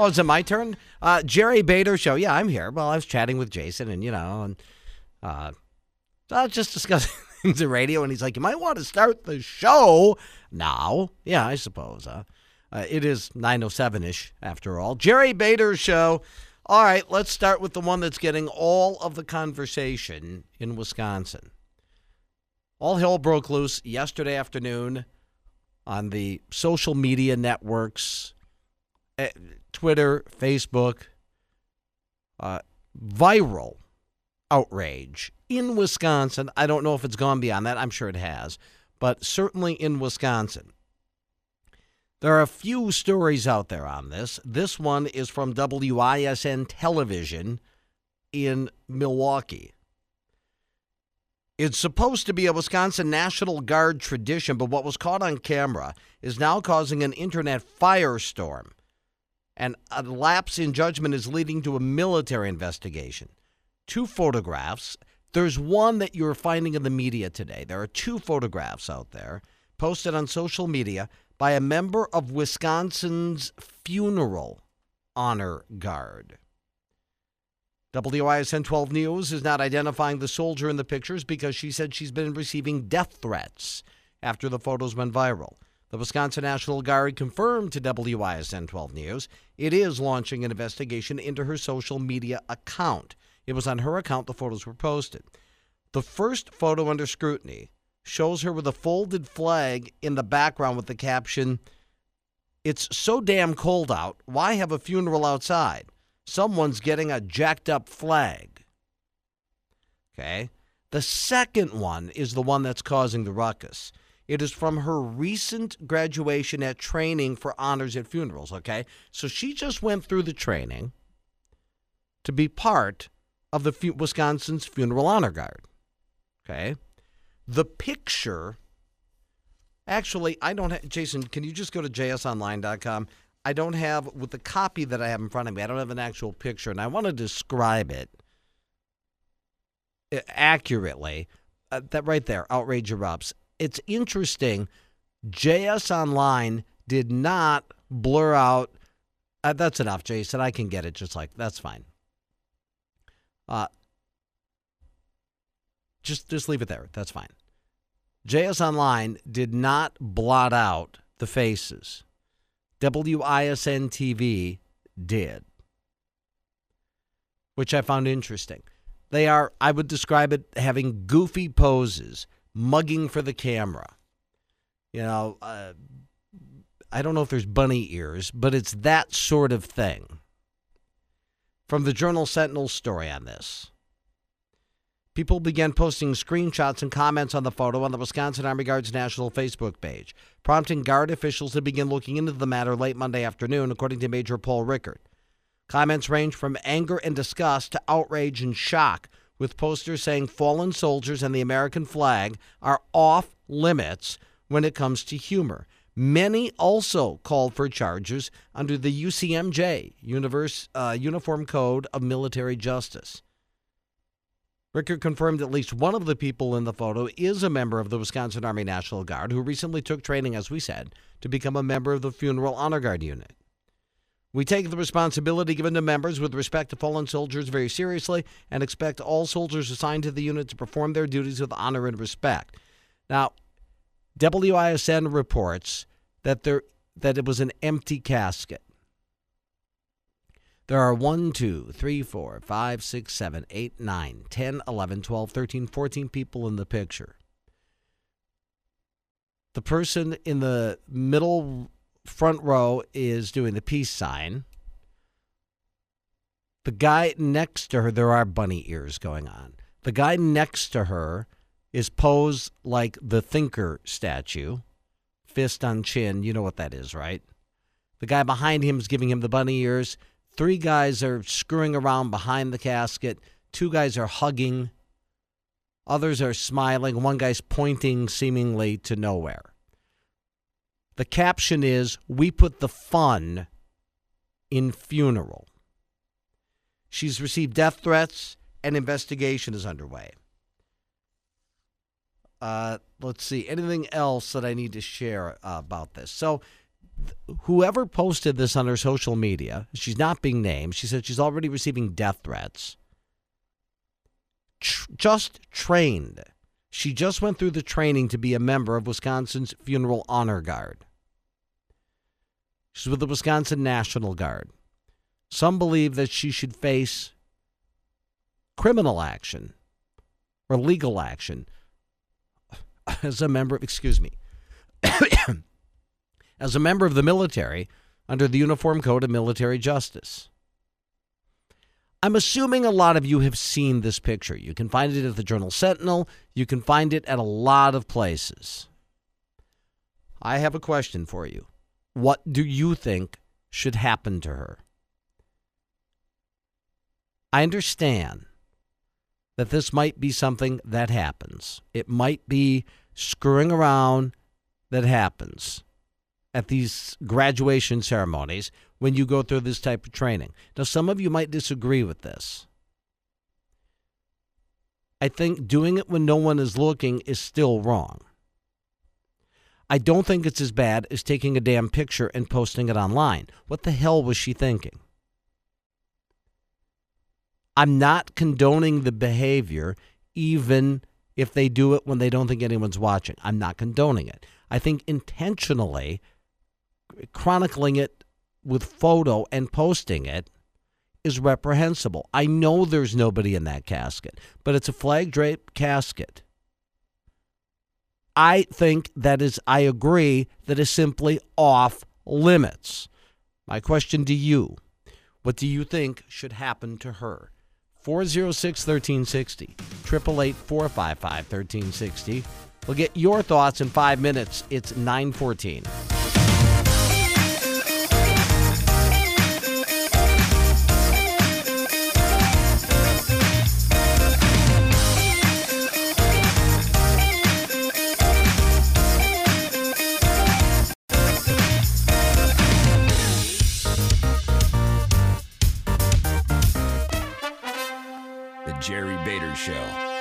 Oh, is it my turn? Jerry Bader show. Yeah, I'm here. Well, I was chatting with Jason and I was just discussing things in radio, and he's like, you might want to start the show now. Yeah, I suppose. It is 9:07-ish after all. Jerry Bader show. All right, let's start with the one that's getting all of the conversation in Wisconsin. All hell broke loose yesterday afternoon on the social media networks, Twitter, Facebook, viral outrage in Wisconsin. I don't know if it's gone beyond that. I'm sure it has, but certainly in Wisconsin. There are a few stories out there on this. This one is from WISN Television in Milwaukee. It's supposed to be a Wisconsin National Guard tradition, but what was caught on camera is now causing an internet firestorm. And a lapse in judgment is leading to a military investigation. 2 photographs. There's one that you're finding in the media today. There are 2 photographs out there posted on social media by a member of Wisconsin's Funeral Honor Guard. WISN 12 News is not identifying the soldier in the pictures because she said she's been receiving death threats after the photos went viral. The Wisconsin National Guard confirmed to WISN 12 News it is launching an investigation into her social media account. It was on her account the photos were posted. The first photo under scrutiny shows her with a folded flag in the background with the caption, "It's so damn cold out. Why have a funeral outside? Someone's getting a jacked up flag." Okay. The second one is the one that's causing the ruckus. It is from her recent graduation at training for honors at funerals. Okay. So she just went through the training to be part of the Wisconsin's Funeral Honor Guard. Okay. The picture, actually, I don't have, Jason, can you just go to jsonline.com? I don't have, with the copy that I have in front of me, I don't have an actual picture, and I want to describe it accurately. That right there, outrage erupts. It's interesting. JS Online did not blur out, that's enough, Jason, I can get it just like, that's fine. Just leave it there. That's fine. JS Online did not blot out the faces. WISN TV did, which I found interesting. They are, I would describe it, having goofy poses, mugging for the camera. I don't know if there's bunny ears, but it's that sort of thing. From the Journal Sentinel story on this. People began posting screenshots and comments on the photo on the Wisconsin Army Guard's national Facebook page, prompting Guard officials to begin looking into the matter late Monday afternoon, according to Major Paul Rickert. Comments range from anger and disgust to outrage and shock, with posters saying fallen soldiers and the American flag are off limits when it comes to humor. Many also called for charges under the UCMJ, Uniform Code of Military Justice. Rickert confirmed at least one of the people in the photo is a member of the Wisconsin Army National Guard who recently took training, as we said, to become a member of the Funeral Honor Guard unit. "We take the responsibility given to members with respect to fallen soldiers very seriously and expect all soldiers assigned to the unit to perform their duties with honor and respect." Now, WISN reports that it was an empty casket. There are 1, 2, 3, 4, 5, 6, 7, 8, 9, 10, 11, 12, 13, 14 people in the picture. The person in the middle front row is doing the peace sign. The guy next to her, there are bunny ears going on. The guy next to her is posed like the thinker statue, fist on chin. You know what that is, right? The guy behind him is giving him the bunny ears. 3 guys are screwing around behind the casket. 2 guys are hugging. Others are smiling. 1 guy's pointing seemingly to nowhere. The caption is, "We put the fun in funeral." She's received death threats. An investigation is underway. Let's see. Anything else that I need to share about this? So Whoever posted this on her social media, she's not being named. She said she's already receiving death threats. Just trained. She just went through the training to be a member of Wisconsin's Funeral Honor Guard. She's with the Wisconsin National Guard. Some believe that she should face criminal action or legal action as a member of, as a member of the military under the Uniform Code of Military Justice. I'm assuming a lot of you have seen this picture. You can find it at the Journal Sentinel. You can find it at a lot of places. I have a question for you. What do you think should happen to her? I understand that this might be something that happens. It might be screwing around that happens at these graduation ceremonies when you go through this type of training. Now, some of you might disagree with this. I think doing it when no one is looking is still wrong. I don't think it's as bad as taking a damn picture and posting it online. What the hell was she thinking? I'm not condoning the behavior, even if they do it when they don't think anyone's watching. I'm not condoning it. I think intentionally chronicling it with photo and posting it is reprehensible. I know there's nobody in that casket, but it's a flag-draped casket. I agree that is simply off limits. My question to you, what do you think should happen to her? 406-1360, 888-455-1360. We'll get your thoughts in 5 minutes. It's 9:14. Jerry Bader Show.